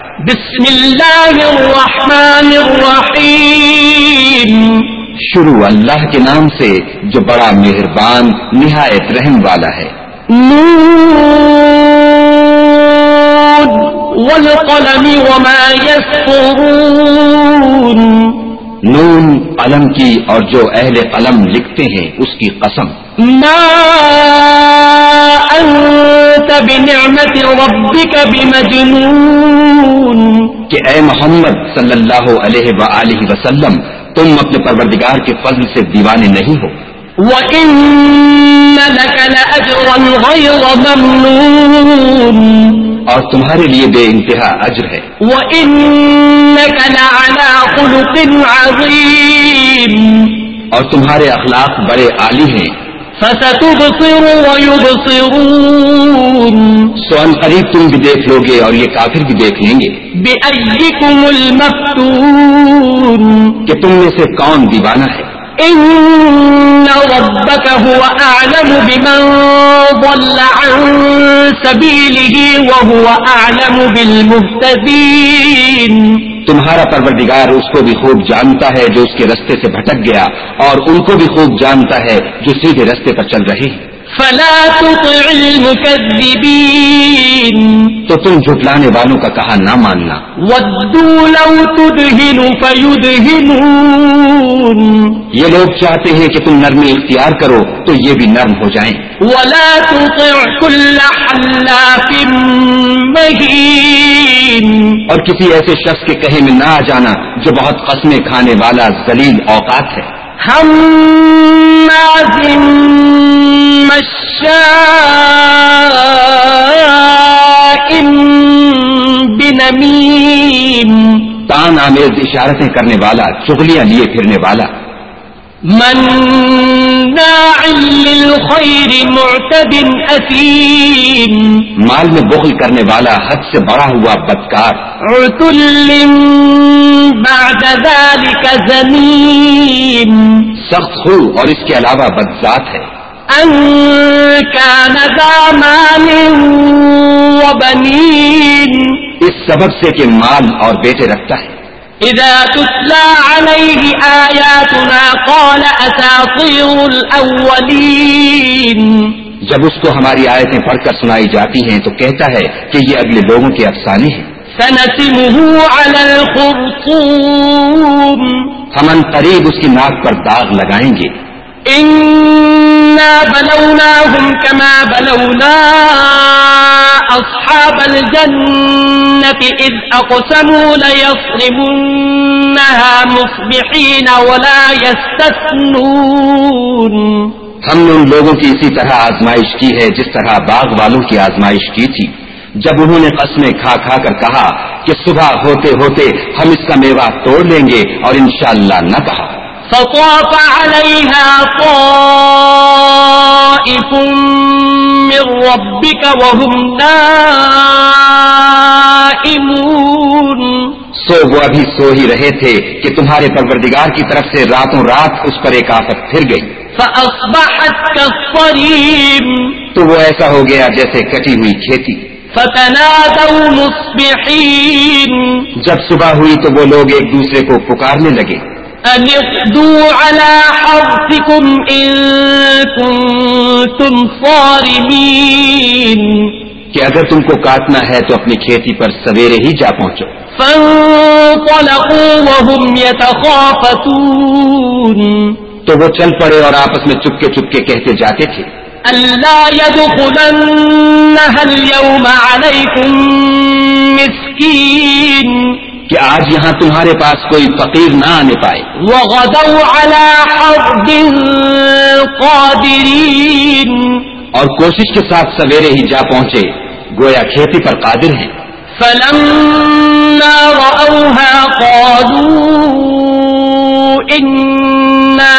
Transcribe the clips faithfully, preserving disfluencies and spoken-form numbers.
بسم اللہ الرحمن الرحیم، شروع اللہ کے نام سے جو بڑا مہربان نہایت رحم والا ہے۔ نون والقلم وما يسطرون، نون قلم کی اور جو اہل قلم لکھتے ہیں اس کی قسم۔ ما انت بنعمت ربک بمجنون، کہ اے محمد صلی اللہ علیہ وآلہ وسلم تم اپنے پروردگار کے فضل سے دیوانے نہیں ہو۔ وَإِنَّ لَكَ لَأَجْرًا غَيْرَ مَمْنُونٍ، اور تمہارے لیے بے انتہا اجر ہے۔ وَإِنَّكَ لَعَلَى خُلُقٍ عَظِيمٍ، اور تمہارے اخلاق بڑے عالی ہیں۔ فَسَتُبْصِرُ وَيُبْصِرُونَ، سو ان قریب تم بھی دیکھ لو گے اور یہ کافر بھی دیکھ لیں گے۔ بِأَيِّكُمُ الْمَفْتُونُ، کہ تم میں سے کون دیوانہ ہے۔ إن ربك هو أعلم بمن ضل عن سبيله وهو أعلم بالمهتدين، تمہارا پروردگار اس کو بھی خوب جانتا ہے جو اس کے رستے سے بھٹک گیا، اور ان کو بھی خوب جانتا ہے جو سیدھے رستے پر چل رہے ہیں۔ فلا تطع المكذبين، تو تم جھٹلانے والوں کا کہا نہ ماننا۔ ودوا لو تدهن فيدهنون، یہ لوگ چاہتے ہیں کہ تم نرمی اختیار کرو تو یہ بھی نرم ہو جائیں۔ ولا تطع كل حلاف مهين، اور کسی ایسے شخص کے کہے میں نہ آ جانا جو بہت قسمیں کھانے والا ذلیل اوقات ہے۔ هماز مشاء بنمیم، تان آمیز اشارتیں کرنے والا، چغلیاں لیے پھرنے والا۔ مناع للخیر معتد اثیم، مال میں بخل کرنے والا، حد سے بڑا ہوا بدکار۔ عتل بعد ذلك زنیم، سخت خو اور اس کے علاوہ بدذات ہے۔ ان كان ذا مال وبنین، اس سبب سے کہ مال اور بیٹے رکھتا ہے۔ اذا تتلى عليه آیاتنا قال اساطیر الاولین، جب اس کو ہماری آیتیں پڑھ کر سنائی جاتی ہیں تو کہتا ہے کہ یہ اگلے لوگوں کے افسانے ہیں۔ سنسمه على الخرطوم، ہم ان قریب اس کی ناک پر داغ لگائیں گے۔ إنا بلوناهم كما بلونا أصحاب الجنة إذ أقسموا ليصرمنها مصبحين ولا يستثنون، ہم نے ان لوگوں کی اسی طرح آزمائش کی ہے جس طرح باغ والوں کی آزمائش کی تھی، جب انہوں نے قسمیں کھا کھا کر کہا کہ صبح ہوتے ہوتے ہم اس کا میوہ توڑ لیں گے، اور انشاءاللہ نہ کہا۔ فطاف عليها طائف من ربك وهم نائمون، سو وہ ابھی سو ہی رہے تھے کہ تمہارے پروردگار کی طرف سے راتوں رات اس پر ایک آفت پھر گئی۔ فأصبحت كالصريم، تو وہ ایسا ہو گیا جیسے کٹی ہوئی کھیتی۔ فتنادوا مصبحين، جب صبح ہوئی تو وہ لوگ ایک دوسرے کو پکارنے لگے، أن اغدوا على حرثكم إن كنتم صارمين، کہ اگر تم کو کاٹنا ہے تو اپنی کھیتی پر سویرے ہی جا پہنچو۔ فانطلقوا وهم يتخافتون، تو وہ چل پڑے اور آپس میں چپکے چپکے کہتے جاتے تھے، ألا يدخلنها اليوم عليكم مسكين، کہ آج یہاں تمہارے پاس کوئی فقیر نہ آنے پائے۔ وغدوا على حرد قادرين، اور کوشش کے ساتھ سویرے ہی جا پہنچے، گویا کھیتی پر قادر ہیں۔ فلما رأوها قالوا إنا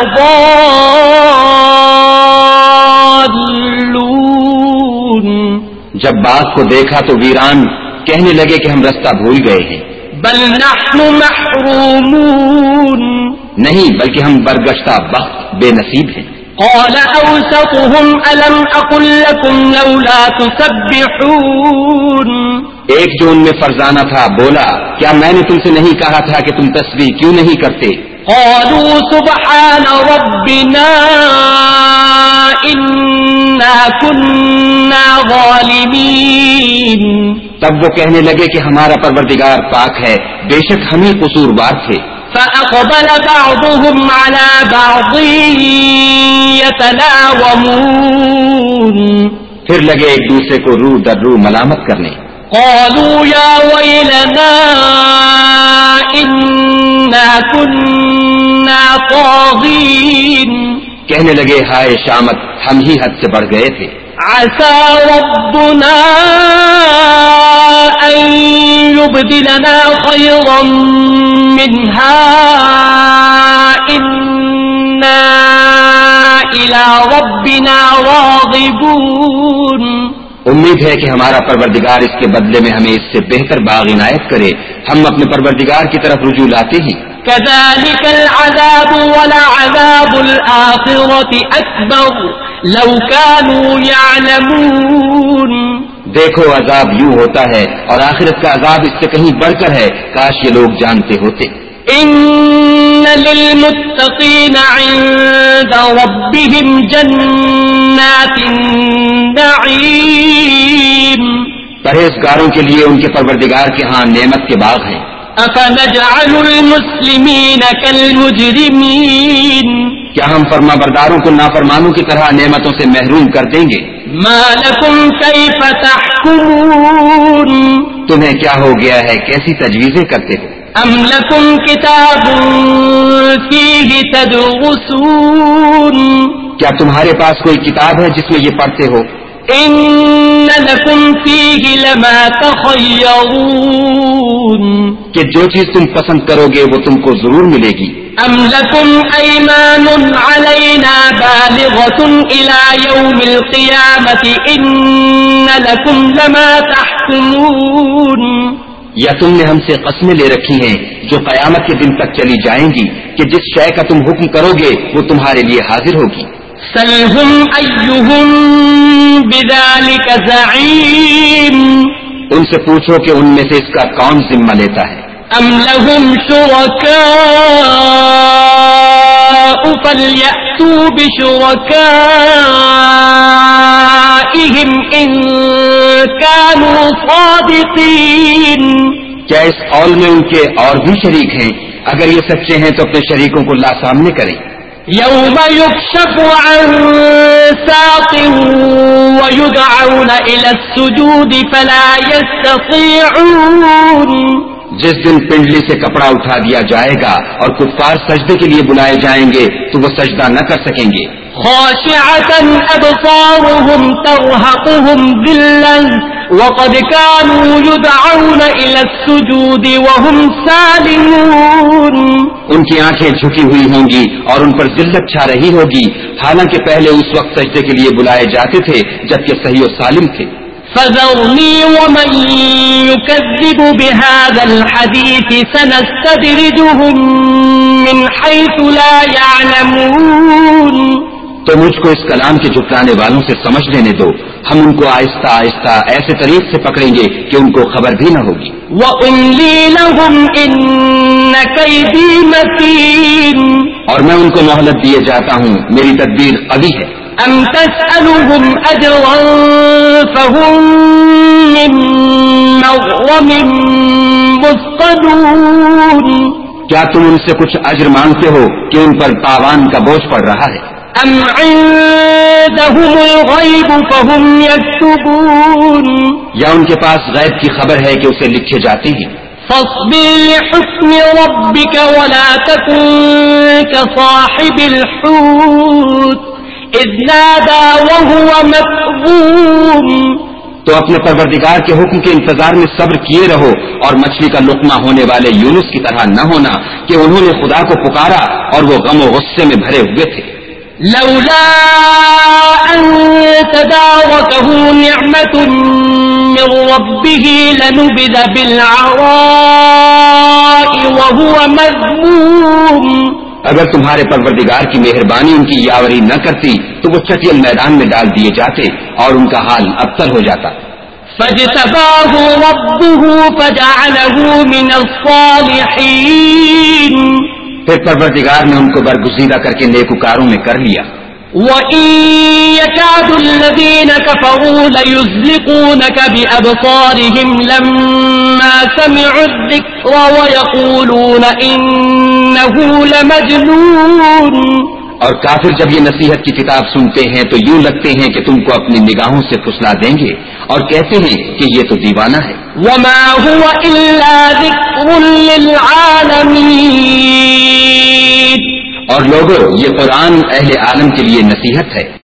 لضالون، جب باغ کو دیکھا تو ویران کہنے لگے کہ ہم رستہ بھول گئے ہیں۔ بل نحن محرومون، نہیں بلکہ ہم برگشتہ بخت بے نصیب ہیں۔ قال أوسطهم ألم أقل لكم لولا تسبحون، ایک جو ان میں فرزانہ تھا بولا کیا میں نے تم سے نہیں کہا تھا کہ تم تسبیح کیوں نہیں کرتے؟ قالوا سبحان ربنا إنا كنا ظالمين. تب وہ کہنے لگے کہ ہمارا پروردگار پاک ہے، بے شک ہم ہی قصوروار تھے. فأقبل بعضهم على بعض يتلاومون. پھر لگے ایک دوسرے کو رو در رو ملامت کرنے. قالوا يا ويلنا إنا كنا طاغين. کہنے لگے ہائے شامت، ہم ہی حد سے بڑھ گئے تھے. عسى ربنا أن يبدلنا خيرا منها إنا إلى ربنا راغبون. امید ہے کہ ہمارا پروردگار اس کے بدلے میں ہمیں اس سے بہتر باغ عنایت کرے، ہم اپنے پروردگار کی طرف رجوع لاتے ہیں. كذلك العذاب ولعذاب الآخرة أكبر لو كانوا يعلمون. دیکھو عذاب یوں ہوتا ہے اور آخرت کا عذاب اس سے کہیں بڑھ کر ہے، کاش یہ لوگ جانتے ہوتے. إن للمتقين عند ربهم جنات النعيم. پرہیزگاروں کے لیے ان کے پروردگار کے ہاں نعمت کے باغ ہیں. أفنجعل المسلمين كالمجرمين. کیا ہم فرما برداروں کو نافرمانوں کی طرح نعمتوں سے محروم کر دیں گے؟ ما لكم كيف تحكمون. تمہیں کیا ہو گیا ہے، کیسی تجویزیں کرتے ہو؟ أم لكم كتاب فيه تدرسون. کیا تمہارے پاس کوئی کتاب ہے جس میں یہ پڑھتے ہو؟ إن لكم فيه لما تخيرون. کہ جو چیز تم پسند کرو گے وہ تم کو ضرور ملے گی. أم لكم أيمان علينا بالغة إلى يوم القيامة إن لكم لما تحكمون. یا تم نے ہم سے قسمیں لے رکھی ہیں جو قیامت کے دن تک چلی جائیں گی کہ جس شے کا تم حکم کرو گے وہ تمہارے لیے حاضر ہوگی. سلهم أيهم بذلك زعيم. ان سے پوچھو کہ ان میں سے اس کا کون ذمہ لیتا ہے. أم لهم شركاء فليأتوا بشركائهم إن كانوا صادقين. کیا اس قول میں ان کے اور بھی شریک ہیں؟ اگر یہ سچے ہیں تو اپنے شریکوں کو لا سامنے کریں. يوم يكشف عن ساق ويدعون إلى السجود فلا يستطيعون. جس دن پنڈلی سے کپڑا اٹھا دیا جائے گا اور کفار سجدے کے لیے بلائے جائیں گے تو وہ سجدہ نہ کر سکیں گے. خاشعة أبصارهم ترهقهم ذلة وقد كانوا يدعون إلى السجود وهم سالمون. ان کی آنکھیں جھکی ہوئی ہوں گی اور ان پر ذلت چھا رہی ہوگی، حالانکہ پہلے اس وقت سجدے کے لیے بلائے جاتے تھے جبکہ صحیح و سالم تھے. فذرني ومن يكذب بهذا الحديث سنستدرجهم من حيث لا يعلمون. تو مجھ کو اس کلام کے جھٹلانے والوں سے سمجھ لینے دو، ہم ان کو آہستہ آہستہ ایسے طریق سے پکڑیں گے کہ ان کو خبر بھی نہ ہوگی. وَأُمْلِي لَهُمْ إِنَّ كَيْدِي مَتِينٌ. اور میں ان کو مہلت دیے جاتا ہوں، میری تدبیر قوی ہے. أَمْ تَسْأَلُهُمْ أَجْرًا فَهُمْ مِنْ مَغْرَمٍ مُثْقَلُونَ. کیا تم ان سے کچھ اجر مانگتے ہو کہ ان پر تاوان کا بوجھ پڑ رہا ہے؟ أَمْ عِندَهُمُ الْغَيْبُ فَهُمْ يَكْتُبُونَ. یا ان کے پاس غیب کی خبر ہے کہ اسے لکھے جاتے ہیں. فاصبر لحكم ربك ولا تكن كصاحب الحوت إذ نادى وهو مكظوم. تو اپنے پروردگار کے حکم کے انتظار میں صبر کیے رہو اور مچھلی کا لقمہ ہونے والے یونس کی طرح نہ ہونا کہ انہوں نے خدا کو پکارا اور وہ غم و غصے میں بھرے ہوئے تھے. لولا أن تداركه نعمة من ربه لنبذ بالعراء وهو مذموم. اگر تمہارے پروردگار کی مہربانی ان کی یاوری نہ کرتی تو وہ چٹیل میدان میں ڈال دیے جاتے اور ان کا حال ابتر ہو جاتا. فاجتباه ربه فجعله من الصالحين پھر پروردگار نے ان کو برگزیدہ کر کے نیکوکاروں میں کر لیا. وَإِن يَكَادُ الَّذِينَ كَفَرُوا لَيُزْلِقُونَكَ بِأَبْصَارِهِمْ لَمَّا سَمِعُوا الذِّكْرَ وَيَقُولُونَ إِنَّهُ لَمَجْنُونٌ. اور کافر جب یہ نصیحت کی کتاب سنتے ہیں تو یوں لگتے ہیں کہ تم کو اپنی نگاہوں سے پھسلا دیں گے اور کہتے ہیں کہ یہ تو دیوانہ ہے. وَمَا هُوَ إِلَّا ذِكْرٌ لِّلْعَالَمِينَ. اور لوگوں، یہ قرآن اہل عالم کے لیے نصیحت ہے.